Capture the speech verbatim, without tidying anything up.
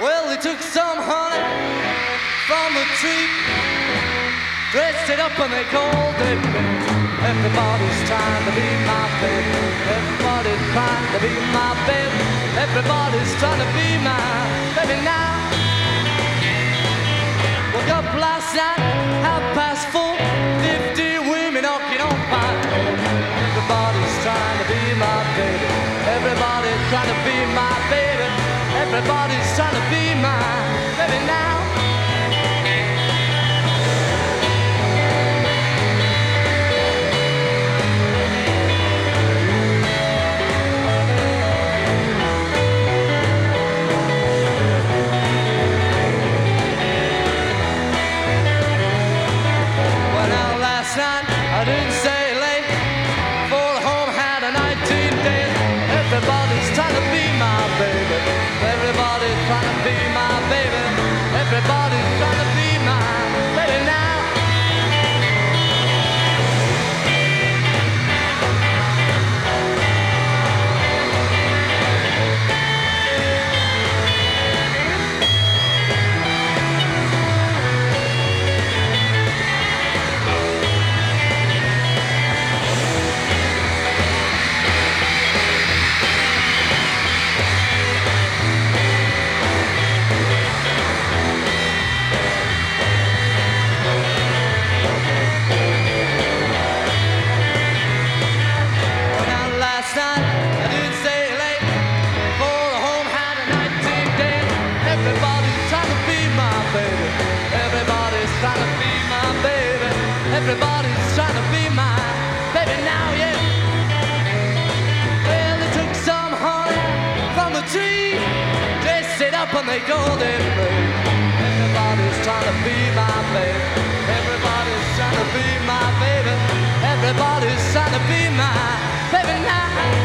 Well, they took some honey from a tree, dressed it up and they called it baby. Everybody's trying to be my baby. Everybody's trying to be my baby. Everybody's trying to be my baby now. Woke up last night, half past four, fifty women knocking on my door. Everybody's trying to be my baby. Everybody's trying to be my baby. Everybody's trying to be my baby now. Well, now last night I didn't stay late, for home had a nineteen days. Everybody's trying to be my baby. Everybody's trying to be my baby. Everybody's trying to be my baby now. Last night I didn't stay late, for home had a nineteen days. Everybody's trying to be my baby. Everybody's trying to be my baby. Everybody's trying to be my baby now, yeah. Well, they took some honey from a tree, dressed it up and they called it baby. Everybody's trying to be my baby. Everybody's trying to be my baby. Everybody's trying to be my baby now.